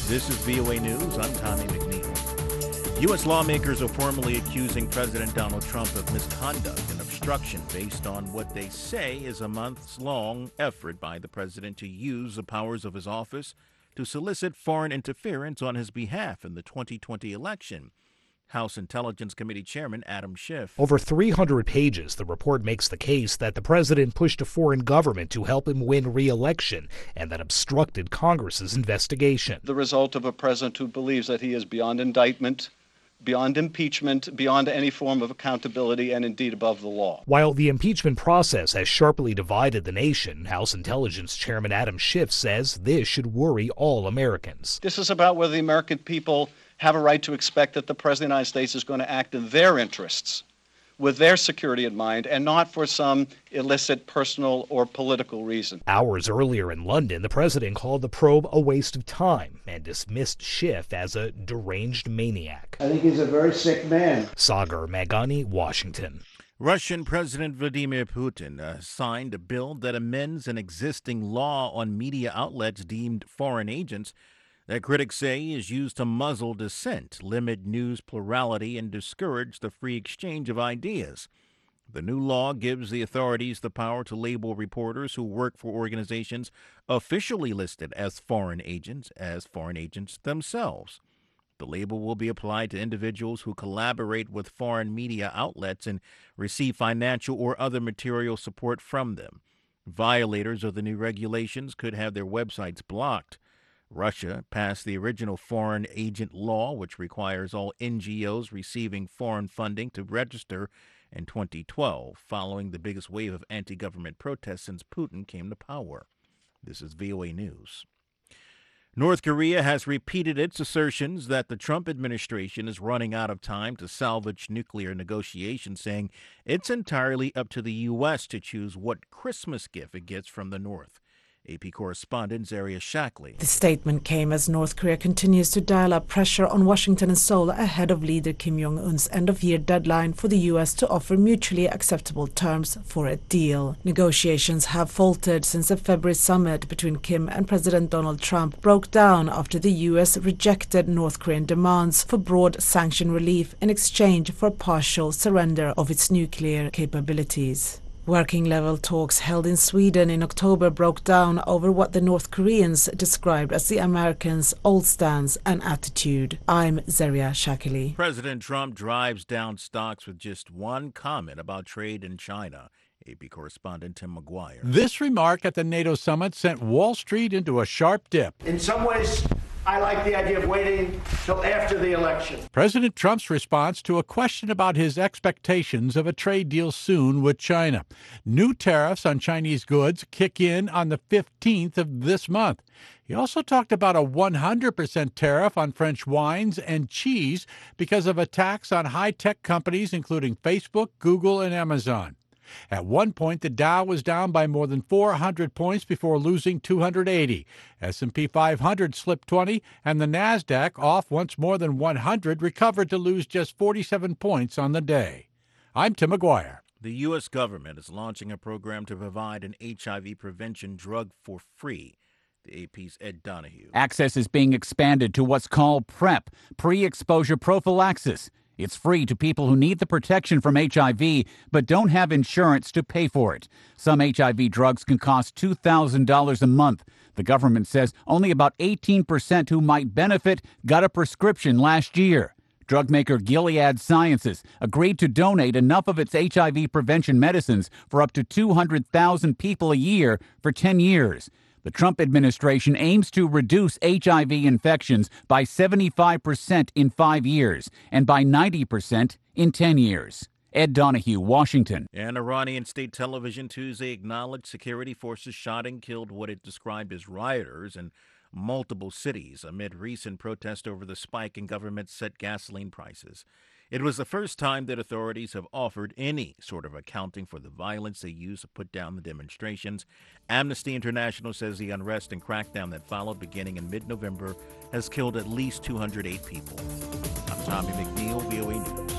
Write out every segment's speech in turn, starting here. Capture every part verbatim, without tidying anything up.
This is V O A News. I'm Tommy McNeil. U S lawmakers are formally accusing President Donald Trump of misconduct and obstruction based on what they say is a months-long effort by the president to use the powers of his office to solicit foreign interference on his behalf in the twenty twenty election. House Intelligence Committee Chairman Adam Schiff. Over three hundred pages, the report makes the case that the president pushed a foreign government to help him win re-election and that obstructed Congress's investigation. The result of a president who believes that he is beyond indictment, beyond impeachment, beyond any form of accountability, and indeed above the law. While the impeachment process has sharply divided the nation, House Intelligence Chairman Adam Schiff says this should worry all Americans. This is about whether the American people have a right to expect that the President of the United States is going to act in their interests, with their security in mind, and not for some illicit personal or political reason. Hours earlier in London, the president called the probe a waste of time and dismissed Schiff as a deranged maniac. I think he's a very sick man. Sagar Meghani, Washington. Russian President Vladimir Putin uh, signed a bill that amends an existing law on media outlets deemed foreign agents that critics say is used to muzzle dissent, limit news plurality, and discourage the free exchange of ideas. The new law gives the authorities the power to label reporters who work for organizations officially listed as foreign agents as foreign agents themselves. The label will be applied to individuals who collaborate with foreign media outlets and receive financial or other material support from them. Violators of the new regulations could have their websites blocked. Russia passed the original foreign agent law, which requires all N G Os receiving foreign funding to register in twenty twelve, following the biggest wave of anti-government protests since Putin came to power. This is V O A News. North Korea has repeated its assertions that the Trump administration is running out of time to salvage nuclear negotiations, saying it's entirely up to the U S to choose what Christmas gift it gets from the North. A P correspondent Zaria Shackley. The statement came as North Korea continues to dial up pressure on Washington and Seoul ahead of leader Kim Jong-un's end-of-year deadline for the U S to offer mutually acceptable terms for a deal. Negotiations have faltered since the February summit between Kim and President Donald Trump broke down after the U S rejected North Korean demands for broad sanction relief in exchange for a partial surrender of its nuclear capabilities. Working-level talks held in Sweden in October broke down over what the North Koreans described as the Americans' old stance and attitude. I'm Zaria Shackley. President Trump drives down stocks with just one comment about trade in China. A P correspondent Tim McGuire. This remark at the NATO summit sent Wall Street into a sharp dip. In some ways, I like the idea of waiting till after the election. President Trump's response to a question about his expectations of a trade deal soon with China. New tariffs on Chinese goods kick in on the fifteenth of this month. He also talked about a one hundred percent tariff on French wines and cheese because of attacks on high-tech companies including Facebook, Google, and Amazon. At one point, the Dow was down by more than four hundred points before losing two hundred eighty. S and P five hundred slipped twenty, and the NASDAQ, off once more than one hundred, recovered to lose just forty-seven points on the day. I'm Tim McGuire. The U S government is launching a program to provide an H I V prevention drug for free. The A P's Ed Donahue. Access is being expanded to what's called PrEP, pre-exposure prophylaxis. It's free to people who need the protection from H I V but don't have insurance to pay for it. Some H I V drugs can cost two thousand dollars a month. The government says only about eighteen percent who might benefit got a prescription last year. Drug maker Gilead Sciences agreed to donate enough of its H I V prevention medicines for up to two hundred thousand people a year for ten years. The Trump administration aims to reduce H I V infections by seventy-five percent in five years and by ninety percent in ten years. Ed Donahue, Washington. And Iranian state television Tuesday acknowledged security forces shot and killed what it described as rioters in multiple cities amid recent protest over the spike in government-set gasoline prices. It was the first time that authorities have offered any sort of accounting for the violence they used to put down the demonstrations. Amnesty International says the unrest and crackdown that followed beginning in mid-November has killed at least two hundred eight people. I'm Tommy McNeil, V O A News.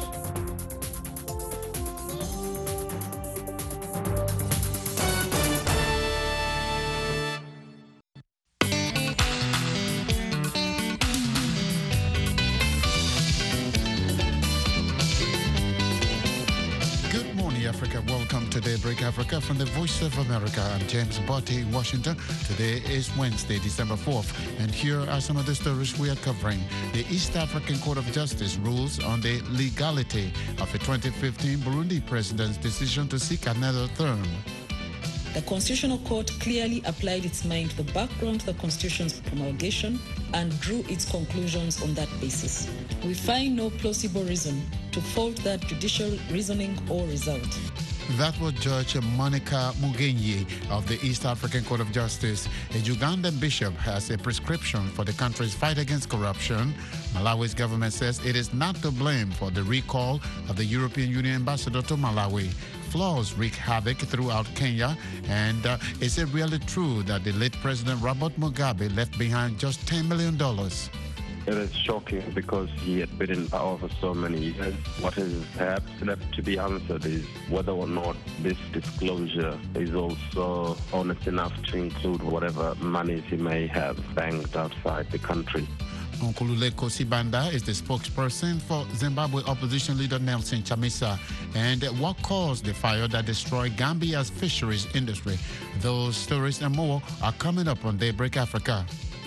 Africa from the Voice of America. I'm James Botti in Washington. Today is Wednesday, December fourth, and here are some of the stories we are covering. The East African Court of Justice rules on the legality of a twenty fifteen Burundi president's decision to seek another term. The Constitutional Court clearly applied its mind to the background to the Constitution's promulgation and drew its conclusions on that basis. We find no plausible reason to fault that judicial reasoning or result. That was Judge Monica Mugenyi of the East African Court of Justice. A Ugandan bishop has a prescription for the country's fight against corruption. Malawi's government says it is not to blame for the recall of the European Union ambassador to Malawi. Floods wreak havoc throughout Kenya, and uh, is it really true that the late President Robert Mugabe left behind just ten million dollars? It is shocking because he had been in power for so many years. What is perhaps left to be answered is whether or not this disclosure is also honest enough to include whatever monies he may have banked outside the country. Nkululeko Sibanda is the spokesperson for Zimbabwe opposition leader Nelson Chamisa. And what caused the fire that destroyed Gambia's fisheries industry? Those stories and more are coming up on Daybreak Africa.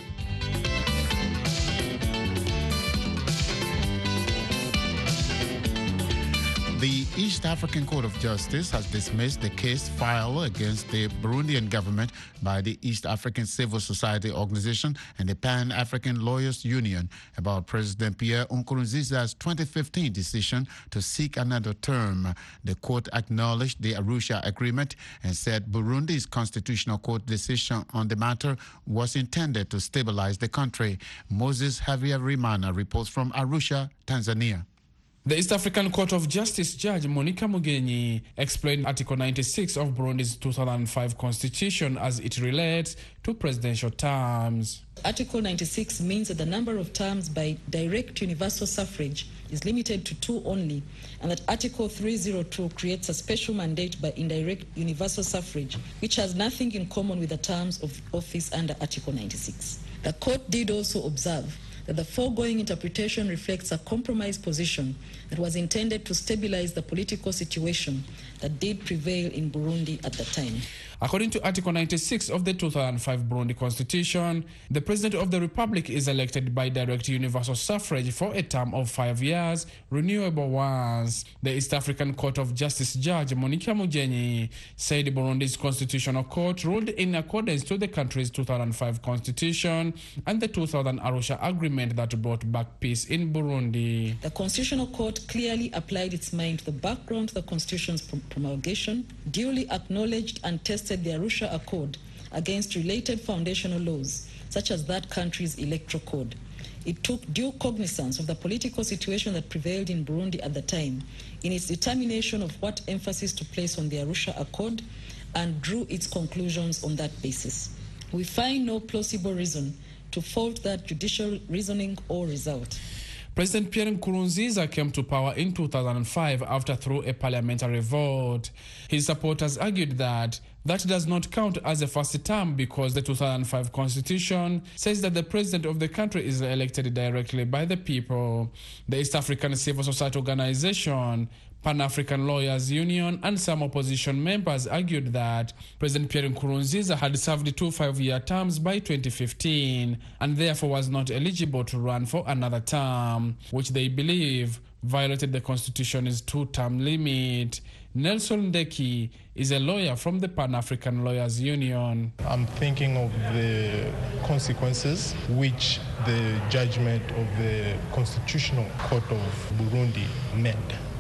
The East African Court of Justice has dismissed the case filed against the Burundian government by the East African Civil Society Organization and the Pan-African Lawyers Union about President Pierre Nkurunziza's twenty fifteen decision to seek another term. The court acknowledged the Arusha Agreement and said Burundi's Constitutional Court decision on the matter was intended to stabilize the country. Moses Javier Rimana reports from Arusha, Tanzania. The East African Court of Justice Judge Monica Mugenyi explained Article ninety-six of Burundi's two thousand five constitution as it relates to presidential terms. Article ninety-six means that the number of terms by direct universal suffrage is limited to two only, and that Article three oh two creates a special mandate by indirect universal suffrage, which has nothing in common with the terms of office under Article ninety-six. The court did also observe that the foregoing interpretation reflects a compromise position that was intended to stabilize the political situation that did prevail in Burundi at the time. According to Article ninety-six of the two thousand five Burundi Constitution, the President of the Republic is elected by direct universal suffrage for a term of five years, renewable once. The East African Court of Justice Judge Monica Mugenyi said Burundi's Constitutional Court ruled in accordance to the country's two thousand five Constitution and the two thousand Arusha Agreement that brought back peace in Burundi. The Constitutional Court clearly applied its mind to the background to the Constitution's promulgation, duly acknowledged and tested the Arusha Accord against related foundational laws, such as that country's electoral code. It took due cognizance of the political situation that prevailed in Burundi at the time in its determination of what emphasis to place on the Arusha Accord and drew its conclusions on that basis. We find no plausible reason to fault that judicial reasoning or result. President Pierre Nkurunziza came to power in two thousand five after through a parliamentary vote. His supporters argued that that does not count as a first term because the two thousand five Constitution says that the president of the country is elected directly by the people. The East African Civil Society Organization, Pan-African Lawyers Union, and some opposition members argued that President Pierre Nkurunziza had served two five-year terms by twenty fifteen and therefore was not eligible to run for another term, which they believe violated the Constitution's two-term limit. Nelson Ndeki is a lawyer from the Pan-African Lawyers Union. I'm thinking of the consequences which the judgment of the Constitutional Court of Burundi meant.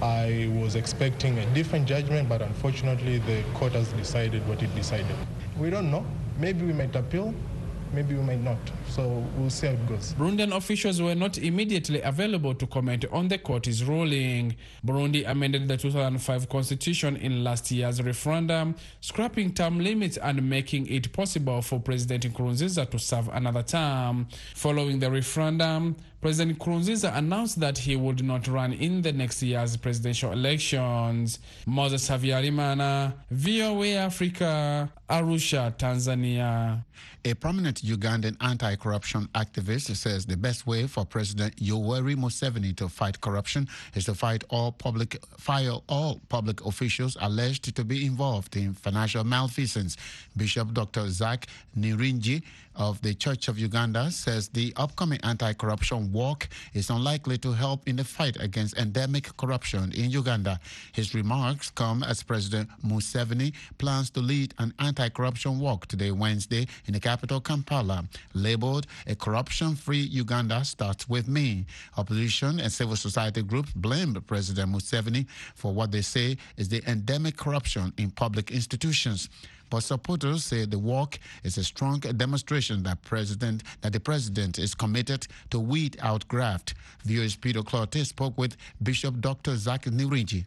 I was expecting a different judgment, but unfortunately the court has decided what it decided. We don't know. Maybe we might appeal, maybe we might not. So we'll see how it goes. Burundian officials were not immediately available to comment on the court's ruling. Burundi amended the two thousand five Constitution in last year's referendum, scrapping term limits and making it possible for President Nkurunziza to serve another term. Following the referendum, President Nkurunziza announced that he would not run in the next year's presidential elections. Moses Havyarimana, V O A Africa, Arusha, Tanzania. A prominent Ugandan anti-corruption activist says the best way for President Yoweri Museveni to fight corruption is to fight all public, fire all public officials alleged to be involved in financial malfeasance. Bishop Doctor Zach Nirinji of the Church of Uganda says the upcoming anti-corruption walk is unlikely to help in the fight against endemic corruption in Uganda. His remarks come as President Museveni plans to lead an anti-corruption walk today, Wednesday, in the capital Kampala, labeled "A Corruption-Free Uganda Starts With Me." Opposition and civil society groups blame President Museveni for what they say is the endemic corruption in public institutions. But supporters say the walk is a strong demonstration that president that the president is committed to weed out graft. V O A's Peter Clotte spoke with Bishop Doctor Zach Nirinji.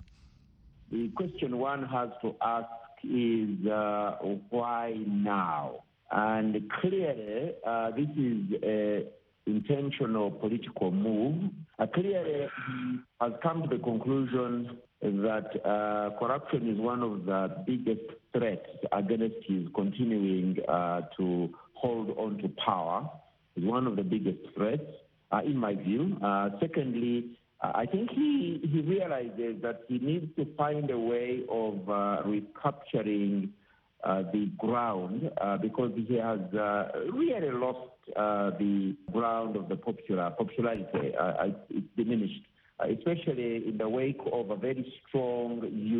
The question one has to ask is uh, why now? And clearly, uh, this is a intentional political move. Uh, clearly, he has come to the conclusion that uh, corruption is one of the biggest threats against his continuing uh, to hold on to power. It's one of the biggest threats, uh, in my view. Uh, secondly, uh, I think he, he realizes that he needs to find a way of uh, recapturing uh, the ground uh, because he has uh, really lost uh, the ground of the popular popularity. Uh, it's diminished. Uh, especially in the wake of a very strong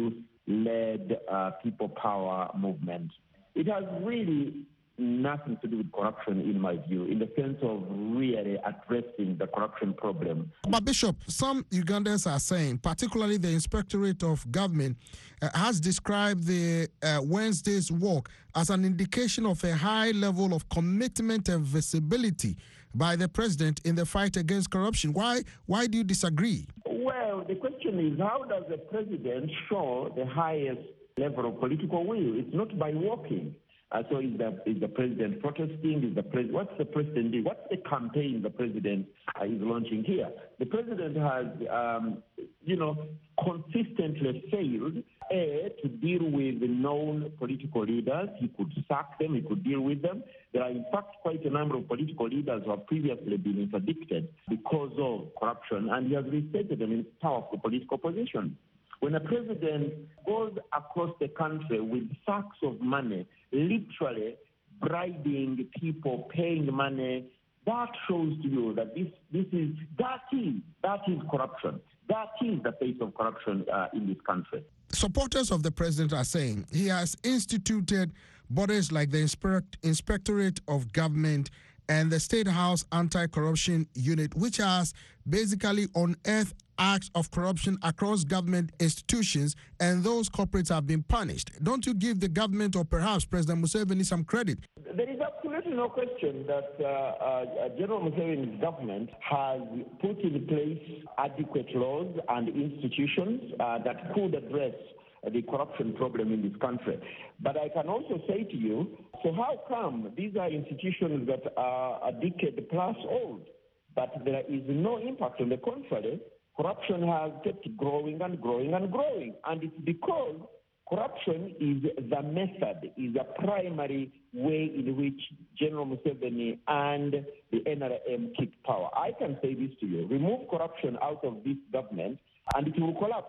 youth-led uh, people power movement. It has really nothing to do with corruption, in my view, in the sense of really addressing the corruption problem. But Bishop, some Ugandans are saying, particularly the Inspectorate of Government, uh, has described the uh, Wednesday's walk as an indication of a high level of commitment and visibility by the president in the fight against corruption. Why, why do you disagree? Well, the question is, how does the president show the highest level of political will? It's not by walking. Uh, so is the, is the president protesting? Is the pres- what's the president doing? What's the campaign the president uh, is launching here? The president has, um, you know, consistently failed, A, to deal with the known political leaders. He could sack them, he could deal with them. There are, in fact, quite a number of political leaders who have previously been interdicted because of corruption, and he has restated them in powerful political positions. When a president goes across the country with sacks of money, literally bribing people, paying money, that shows to you that this, this is, that is, that is corruption. That is the face of corruption uh, in this country. Supporters of the president are saying he has instituted bodies like the Inspect- Inspectorate of Government and the State House Anti-Corruption Unit, which has basically unearthed acts of corruption across government institutions, and those culprits have been punished. Don't you give the government or perhaps President Museveni some credit? There is absolutely no question that uh, uh, General Museveni's government has put in place adequate laws and institutions uh, that could address the corruption problem in this country. But I can also say to you, so how come these are institutions that are a decade plus old, but there is no impact? On the contrary, corruption has kept growing and growing and growing. And it's because corruption is the method, is a primary way in which General Museveni and the N R M keep power. I can say this to you, remove corruption out of this government and it will collapse.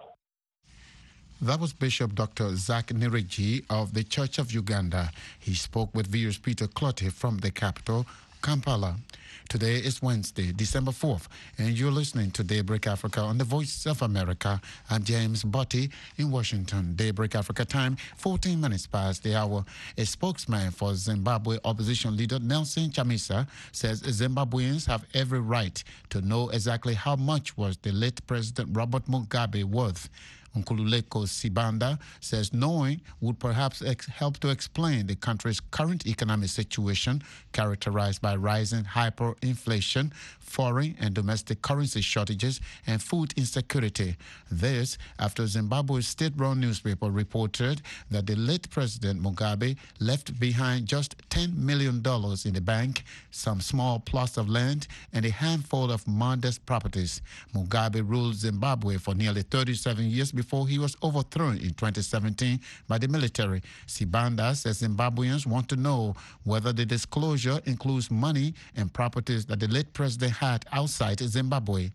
That was Bishop Doctor Zach Nirinji of the Church of Uganda. He spoke with V O A's Peter Clotte from the capital, Kampala. Today is Wednesday, December fourth, and you're listening to Daybreak Africa on the Voice of America. I'm James Botti in Washington. Daybreak Africa time, fourteen minutes past the hour. A spokesman for Zimbabwe opposition leader Nelson Chamisa says Zimbabweans have every right to know exactly how much was the late President Robert Mugabe worth. Nkululeko Sibanda says knowing would perhaps ex- help to explain the country's current economic situation, characterized by rising hyperinflation, foreign and domestic currency shortages, and food insecurity. This after Zimbabwe's state-run newspaper reported that the late President Mugabe left behind just ten million dollars in the bank, some small plots of land, and a handful of modest properties. Mugabe ruled Zimbabwe for nearly thirty-seven years before before he was overthrown in twenty seventeen by the military. Sibanda says Zimbabweans want to know whether the disclosure includes money and properties that the late president had outside Zimbabwe.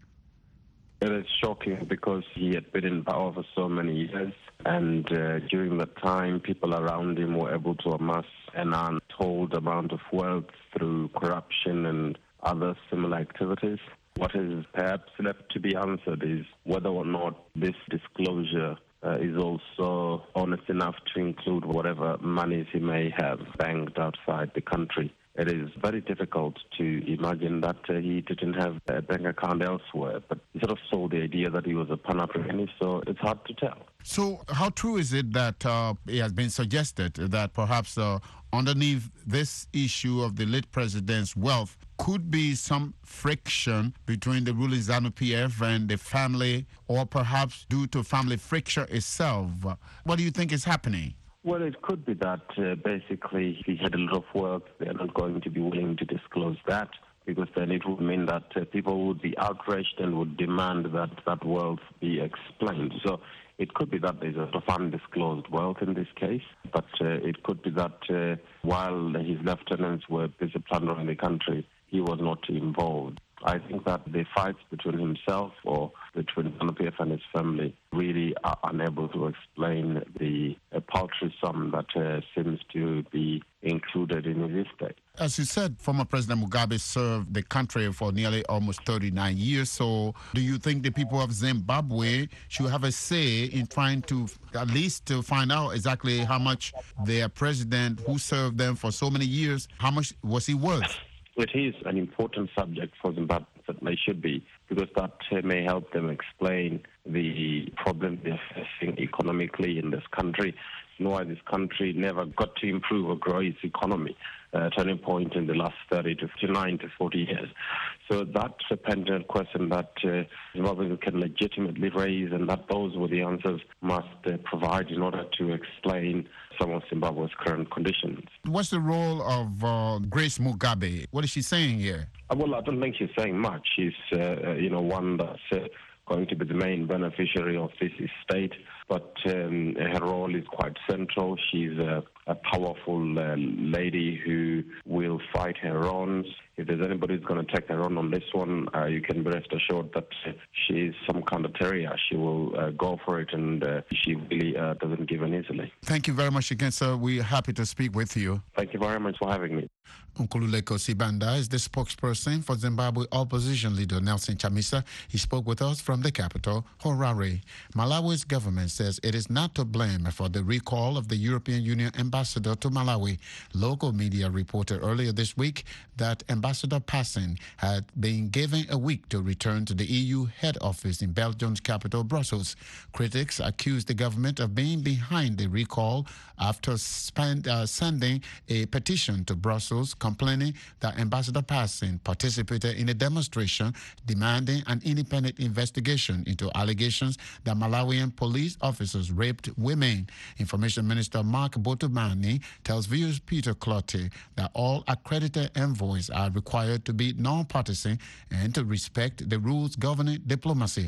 It is shocking because he had been in power for so many years, and uh, during that time, people around him were able to amass an untold amount of wealth through corruption and other similar activities. What is perhaps left to be answered is whether or not this disclosure uh, is also honest enough to include whatever monies he may have banked outside the country. It is very difficult to imagine that uh, he didn't have a bank account elsewhere, but he sort of sold the idea that he was a Pan-Africanist, so it's hard to tell. So how true is it that uh, it has been suggested that perhaps uh, underneath this issue of the late president's wealth could be some friction between the ruling ZANU-P F and the family, or perhaps due to family friction itself? What do you think is happening? Well, it could be that uh, basically if he had a lot of wealth, they're not going to be willing to disclose that, because then it would mean that uh, people would be outraged and would demand that that wealth be explained. So it could be that there's a lot of undisclosed wealth in this case, but uh, it could be that uh, while his lieutenants were busy plundering the country, he was not involved. I think that the fights between himself or between ZANU-P F and his family really are unable to explain the uh, paltry sum that uh, seems to be included in his estate. As you said, former President Mugabe served the country for nearly almost thirty-nine years. So do you think the people of Zimbabwe should have a say in trying to at least to find out exactly how much their president who served them for so many years, how much was he worth? It is an important subject for Zimbabwe, certainly should be, because that uh, may help them explain the problem they're facing economically in this country, and why this country never got to improve or grow its economy, uh, turning point in the last thirty to nine to forty years. So that's a pendant question that uh, Zimbabweans can legitimately raise, and that those were the answers must uh, provide in order to explain some of Zimbabwe's current conditions. What's the role of uh, Grace Mugabe? What is she saying here? Uh, well, I don't think she's saying much. She's, uh, you know, one that's uh, going to be the main beneficiary of this estate, but um, her role is quite central. She's a, a powerful uh, lady who will fight her wrongs. If there's anybody who's going to take her on on this one, uh, you can be rest assured that uh, she is some kind of terrier. She will uh, go for it, and uh, she really uh, doesn't give in easily. Thank you very much again, sir. We're happy to speak with you. Thank you very much for having me. Nkululeko Sibanda is the spokesperson for Zimbabwe opposition leader Nelson Chamisa. He spoke with us from the capital, Harare. Malawi's government says it is not to blame for the recall of the European Union ambassador to Malawi. Local media reported earlier this week that Ambassador Passin had been given a week to return to the E U head office in Belgium's capital, Brussels. Critics accused the government of being behind the recall after spend, uh, sending a petition to Brussels complaining that Ambassador Passin participated in a demonstration demanding an independent investigation into allegations that Malawian police officers raped women. Information Minister Mark Botomani tells viewers Peter Clottey that all accredited envoys are required to be non-partisan and to respect the rules governing diplomacy.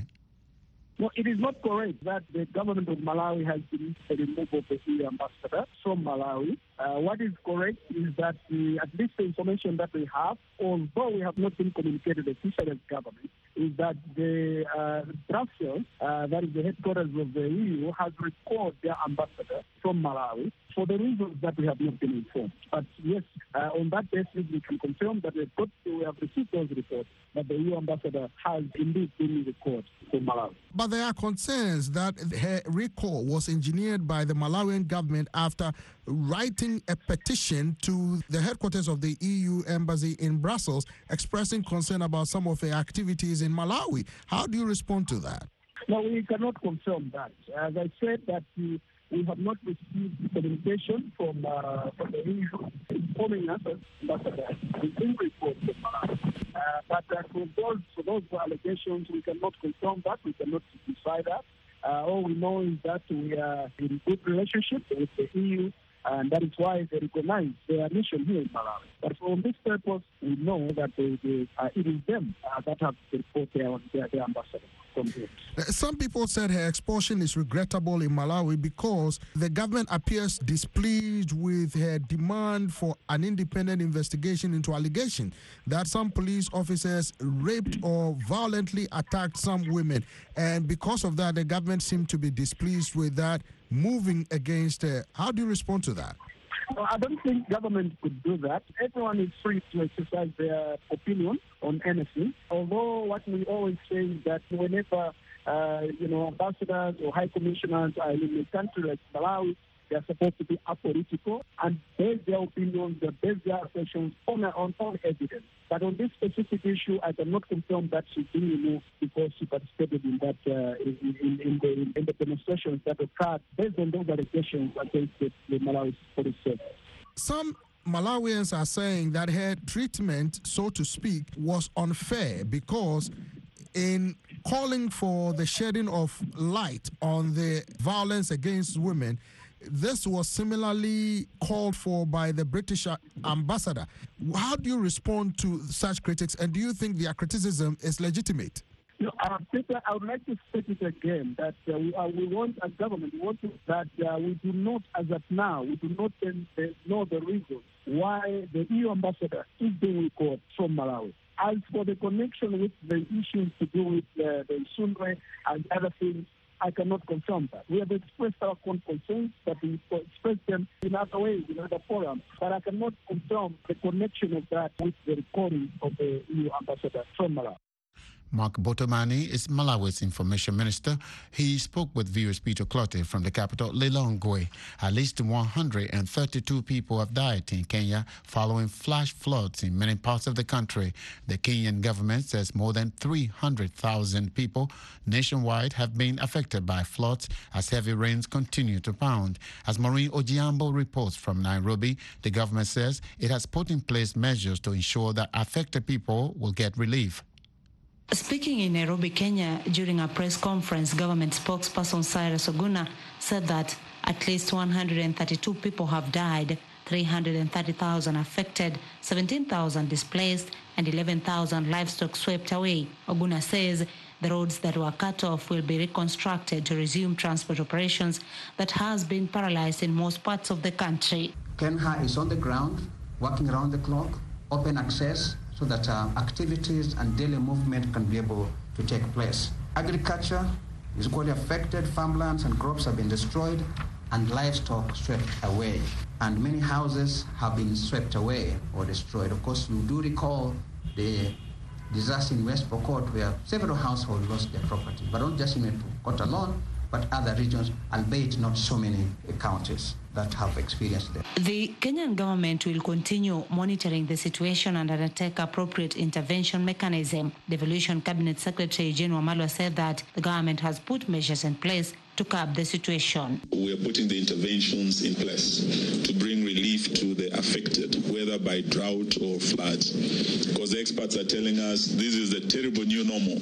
No, it is not correct that the government of Malawi has been the removal of the E U ambassador from Malawi. Uh, what is correct is that the, at least the information that we have, although we have not been communicated officially as government, is that the uh, Brussels, uh, that is the headquarters of the E U, has recalled their ambassador from Malawi for the reasons that we have not been informed. But yes, uh, on that basis, we can confirm that we have, we have received those reports that the E U ambassador has indeed been recalled from Malawi. But there are concerns that her recall was engineered by the Malawian government after writing a petition to the headquarters of the E U embassy in Brussels expressing concern about some of the activities in Malawi. How do you respond to that? No, we cannot confirm that. As I said, that the we have not received communication from, uh, from the E U informing us that we can report from Malawi. Uh, but uh, for, those, for those allegations, we cannot confirm that. We cannot decide that. Uh, all we know is that we are in good relationship with the E U and that is why they recognize their mission here in Malawi. But for this purpose, we know that they, they, uh, it is them uh, that have to report their, their, their ambassador. Some people said her expulsion is regrettable in Malawi because the government appears displeased with her demand for an independent investigation into allegations that some police officers raped or violently attacked some women. And because of that, the government seemed to be displeased with that, moving against her. How do you respond to that? No, I don't think government could do that. Everyone is free to exercise their opinion on anything. Although what we always say is that whenever uh, you know ambassadors or high commissioners are in a country like Malawi, they are supposed to be apolitical and base their opinions, they base their assertions on on, on evidence. But on this specific issue, I cannot confirm that she's being removed because she participated in that uh, in, in, in, the, in the demonstrations that occurred based on those allegations against the, the Malawi police service. Some Malawians are saying that her treatment, so to speak, was unfair because in calling for the shedding of light on the violence against women, this was similarly called for by the British ambassador. How do you respond to such critics, and do you think their criticism is legitimate? You know, uh, Peter, I would like to state it again that uh, we, uh, we want, as government, we want to, that uh, we do not, as of now, we do not uh, know the reason why the E U ambassador is being recalled from Malawi. As for the connection with the issues to do with uh, the Sunre and other things, I cannot confirm that. We have expressed our concerns, but we expressed them in other ways, in other forums. But I cannot confirm the connection of that with the recording of the E U ambassador from Malawi. Mark Botomani is Malawi's information minister. He spoke with viewers Peter Clotte from the capital, Lilongwe. At least one hundred thirty-two people have died in Kenya following flash floods in many parts of the country. The Kenyan government says more than three hundred thousand people nationwide have been affected by floods as heavy rains continue to pound. As Maureen Ojiambo reports from Nairobi, the government says it has put in place measures to ensure that affected people will get relief. Speaking in Nairobi, Kenya, during a press conference, government spokesperson Cyrus Oguna said that at least one hundred thirty-two people have died, three hundred thirty thousand affected, seventeen thousand displaced, and eleven thousand livestock swept away. Oguna says the roads that were cut off will be reconstructed to resume transport operations that has been paralyzed in most parts of the country. KENHA is on the ground, working around the clock, open access, so that uh, activities and daily movement can be able to take place. Agriculture is equally affected. Farmlands and crops have been destroyed and livestock swept away. And many houses have been swept away or destroyed. Of course, you do recall the disaster in West Pokot where several households lost their property, but not just in West Pokot alone, but other regions, albeit not so many counties that have experienced them. The Kenyan government will continue monitoring the situation and undertake appropriate intervention mechanism. Devolution Cabinet Secretary Jane Wamalwa said that the government has put measures in place to curb the situation. We are putting the interventions in place to bring relief to the affected, whether by drought or floods, because the experts are telling us this is a terrible new normal.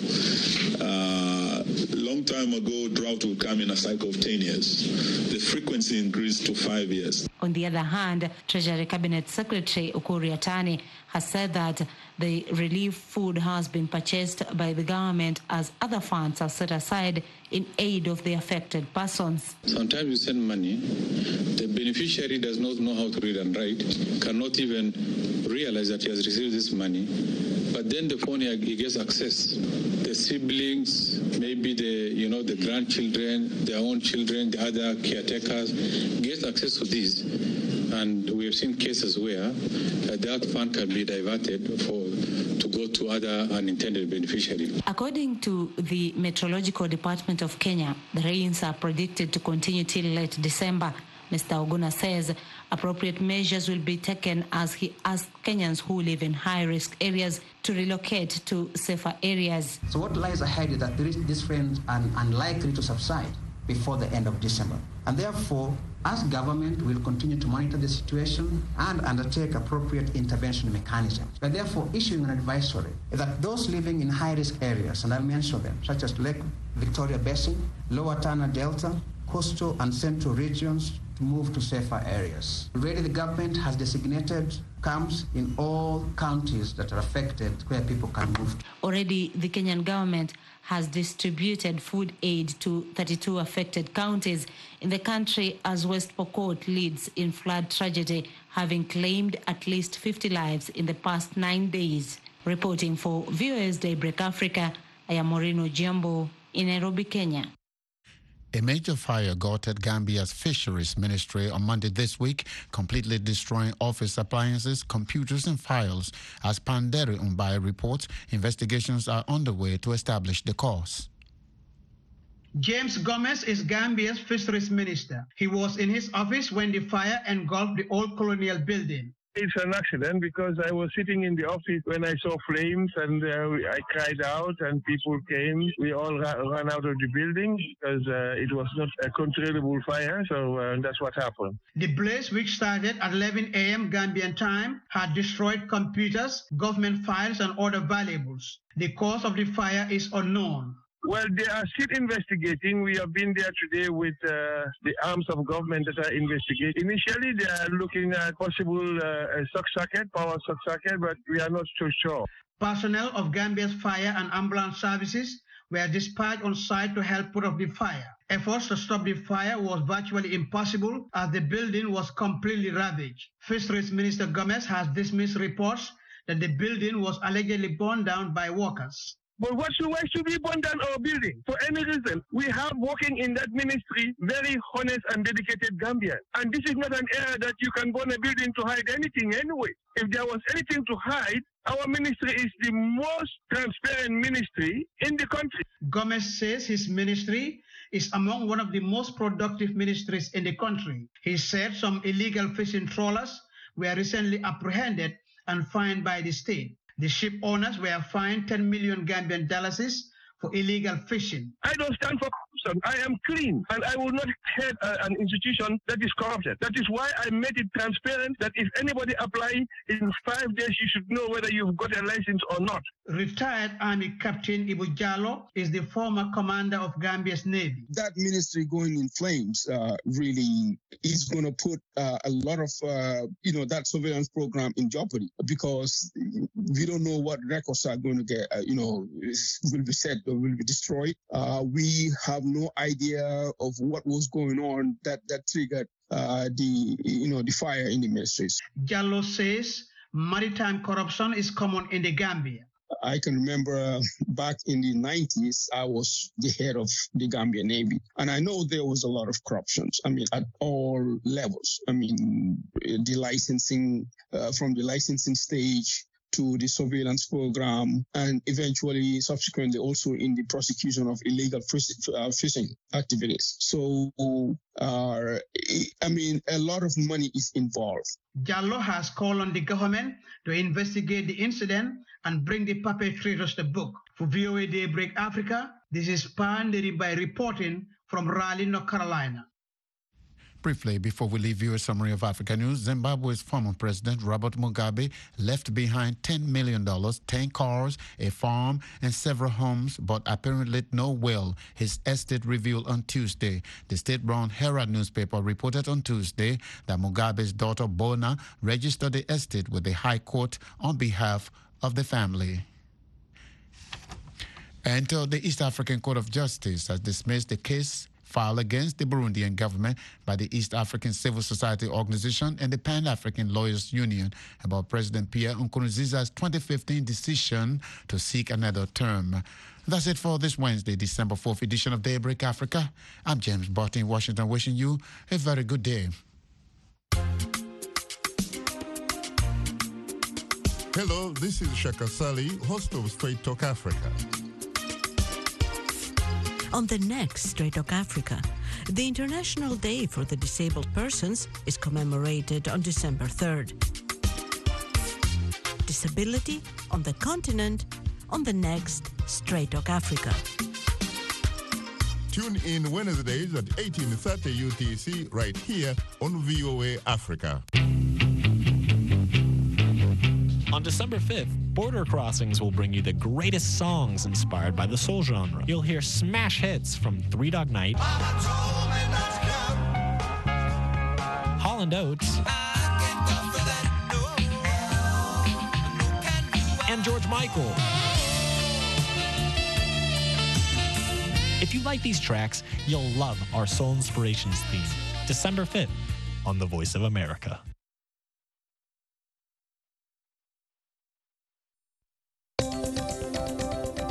Uh, long time ago, drought would come in a cycle of ten years. The frequency increased to five years. On the other hand, Treasury Cabinet Secretary Ukur Yatani has said that the relief food has been purchased by the government as other funds are set aside in aid of the affected persons. Sometimes you send money, the beneficiary does not know how to read and write, cannot even realize that he has received this money, but then the phone he gets access. The siblings, maybe the you know the grandchildren, their own children, the other caretakers get access to this. And we have seen cases where uh, that fund can be diverted for to go to other unintended beneficiaries. According to the Meteorological Department of Kenya, the rains are predicted to continue till late December. Mister Oguna says appropriate measures will be taken as he asked Kenyans who live in high-risk areas to relocate to safer areas. So what lies ahead is that these rains are unlikely to subside before the end of December. And therefore, as government, will continue to monitor the situation and undertake appropriate intervention mechanisms. We are therefore issuing an advisory that those living in high-risk areas, and I'll mention them, such as Lake Victoria Basin, Lower Tana Delta, coastal and central regions, to move to safer areas. Already the government has designated camps in all counties that are affected where people can move to. Already, the Kenyan government has distributed food aid to thirty-two affected counties in the country as West Pokot leads in flood tragedy, having claimed at least fifty lives in the past nine days. Reporting for V O A's Daybreak Africa, I am Moreno Giambo in Nairobi, Kenya. A major fire gutted Gambia's fisheries ministry on Monday this week, completely destroying office appliances, computers and files. As Panderi Umbai reports, investigations are underway to establish the cause. James Gomez is Gambia's fisheries minister. He was in his office when the fire engulfed the old colonial building. It's an accident because I was sitting in the office when I saw flames and uh, I cried out and people came. We all ra- ran out of the building because uh, it was not a controllable fire, so uh, that's what happened. The blaze, which started at eleven a.m. Gambian time, had destroyed computers, government files and other valuables. The cause of the fire is unknown. Well, they are still investigating. We have been there today with uh, the arms of government that are investigating. Initially, they are looking at possible uh, sock socket, power sock socket, but we are not so sure. Personnel of Gambia's fire and ambulance services were dispatched on site to help put out the fire. Efforts to stop the fire was virtually impossible as the building was completely ravaged. Fisheries Minister Gomez has dismissed reports that the building was allegedly burned down by workers. But what should, why should we burn down our building? For any reason. We have working in that ministry very honest and dedicated Gambians. And this is not an area that you can burn a building to hide anything anyway. If there was anything to hide, our ministry is the most transparent ministry in the country. Gomez says his ministry is among one of the most productive ministries in the country. He said some illegal fishing trawlers were recently apprehended and fined by the state. The ship owners were fined ten million Gambian dollars for illegal fishing. I don't stand for corruption. I am clean, and I will not head uh, an institution that is corrupted. That is why I made it transparent that if anybody apply in five days, you should know whether you've got a license or not. Retired Army Captain Ibu Jallo is the former commander of Gambia's Navy. That ministry going in flames uh, really is going to put uh, a lot of, uh, you know, that surveillance program in jeopardy because we don't know what records are going to get, uh, you know, will be set or will be destroyed. Uh, we have no idea of what was going on that, that triggered uh, the, you know, the fire in the ministries. Jallo says maritime corruption is common in the Gambia. I can remember uh, back in the nineties, I was the head of the Gambia Navy. And I know there was a lot of corruptions, I mean, at all levels. I mean, the licensing, uh, from the licensing stage to the surveillance program, and eventually, subsequently, also in the prosecution of illegal fishing activities. So, uh, I mean, a lot of money is involved. Jallo has called on the government to investigate the incident and bring the perpetrators to book. For V O A Daybreak Africa, this is Panderi by reporting from Raleigh, North Carolina. Briefly, before we leave you a summary of Africa news, Zimbabwe's former president, Robert Mugabe, left behind ten million dollars, ten cars, a farm, and several homes, but apparently no will, his estate revealed on Tuesday. The state-run Herald newspaper reported on Tuesday that Mugabe's daughter, Bona, registered the estate with the High Court on behalf of the family. And the East African Court of Justice has dismissed the case filed against the Burundian government by the East African Civil Society Organization and the Pan-African Lawyers Union about President Pierre Nkurunziza's twenty fifteen decision to seek another term. That's it for this Wednesday, December fourth edition of Daybreak Africa. I'm James Barton in Washington, wishing you a very good day. Hello, this is Shaka Sali, host of Straight Talk Africa. On the next Straight Talk Africa, the International Day for the Disabled Persons is commemorated on December third. Disability on the continent on the next Straight Talk Africa. Tune in Wednesdays at eighteen thirty U T C right here on V O A Africa. On December fifth, Border Crossings will bring you the greatest songs inspired by the soul genre. You'll hear smash hits from Three Dog Night, and Oates, and George Michael. If you like these tracks, you'll love our Soul Inspirations theme, December fifth, on The Voice of America.